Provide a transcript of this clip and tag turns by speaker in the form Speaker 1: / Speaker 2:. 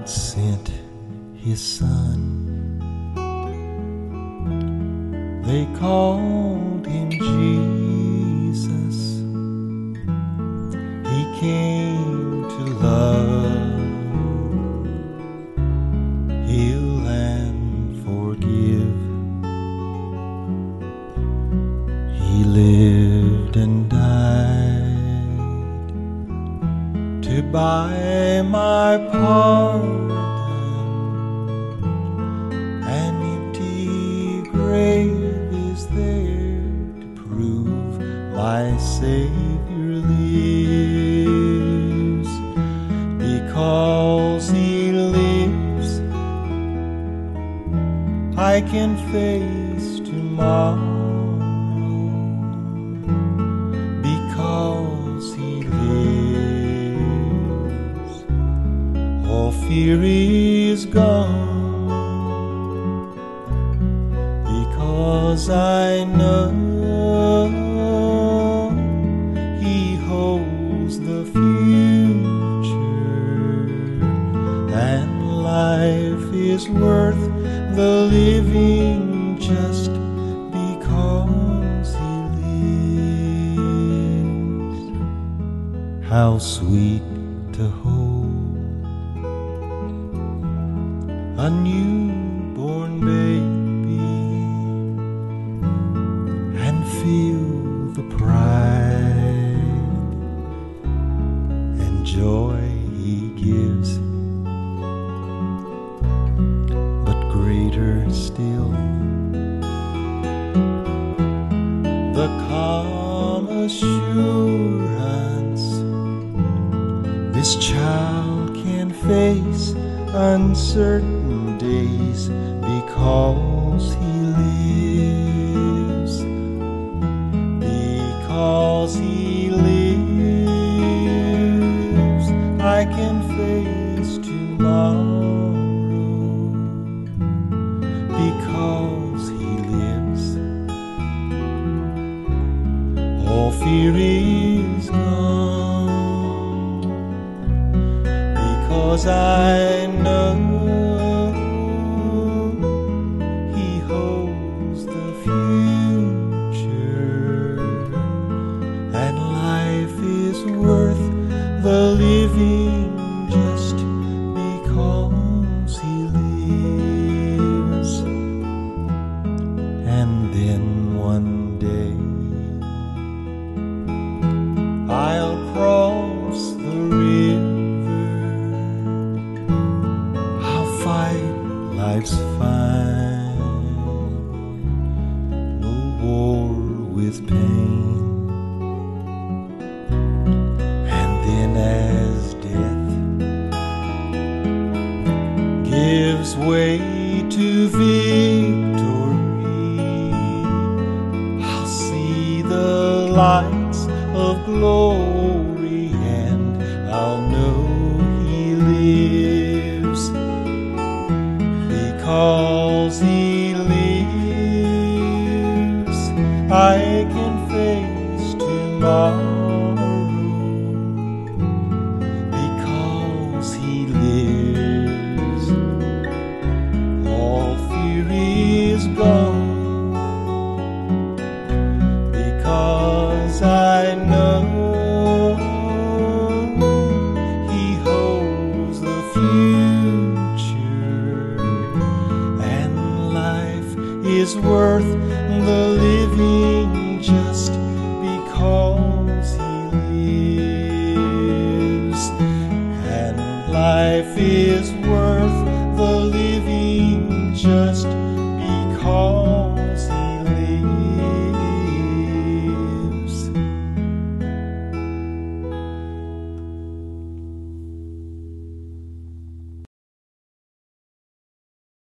Speaker 1: God sent His Son. They called Him Jesus. He came to love, heal, and forgive. He lived and died to buy my pardon. An empty grave is there to prove my Savior lives. Because He lives, I can face tomorrow. Because He lives, all fear is gone. Because I know He holds the future, and life is worth the living just because He lives. How sweet to hold a newborn baby and feel the pride and joy He gives. But greater still, the calm assurance this child can face uncertain days because He lives. Because He lives, I can face tomorrow. Because He lives, all fear is gone. Because I know He holds the future, and life is worth the living just because He lives. And then one day I'll cross the river, I'll fight life's fight, no war with pain. And then as death gives way to victory, I'll see the lights of glory, and I'll know He lives. Because He lives, I can face tomorrow. Because He lives, all fear is gone. Because I know He holds the future, and life is worth the living just because He lives. And life